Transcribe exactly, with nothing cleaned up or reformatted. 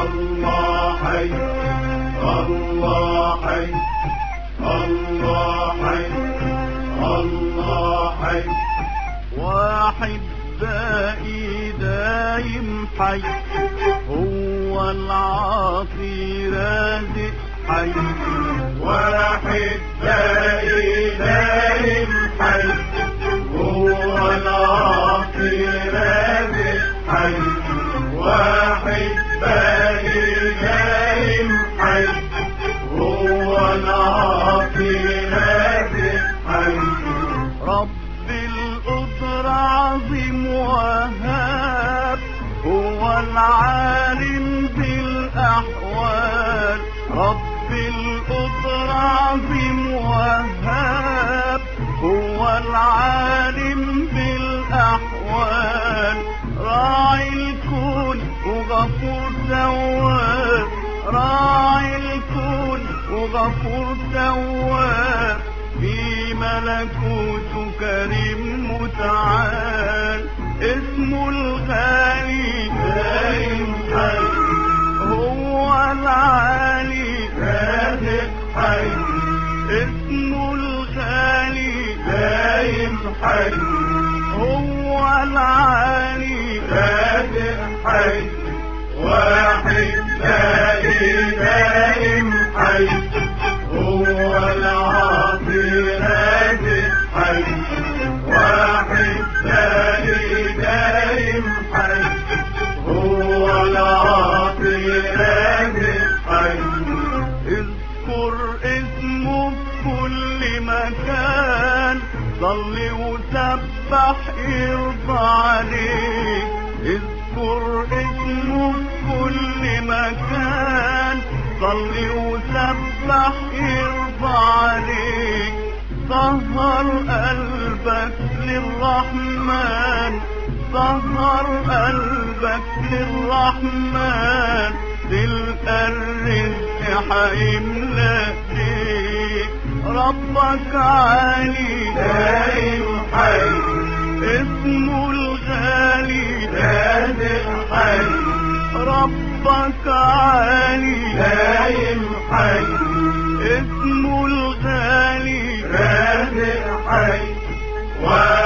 الله حي الله حي الله حي الله حي واحد باقي دايم حي هو العاطي رازق حي واحد باقي دايم حي هو العاطي رازق حي واحد باقي دايم حي هو العاطي رازق حي رب القدر عظيم وهاب هو العالم بالأحوال رب القدر عظيم وهاب هو العالم بالأحوال راعي الكون وغفور تواب راعي الكون وغفور تواب في ملكوته كريم متعال اسمه الغالي دايم حي هو العالي رازق حي اسمه الغالي دايم حي هو العالي رازق حي واحد باقي دايم حي هو العاطي رازق حي واحد باقي دايم حي هو العاطي رازق حي اذكر اسمه في كل مكان صل وسبح يرضى عليك اذكر اسمه في كل مكان صل وسبح يرضى عليك طهر قلبك للرحمن طهر قلبك للرحمن تلقى الرزق حيملى فيك ربك عالي دايم حي اسمه الغالي رازق حي ربك عالي دايم حي اسمه الغالي رازق حي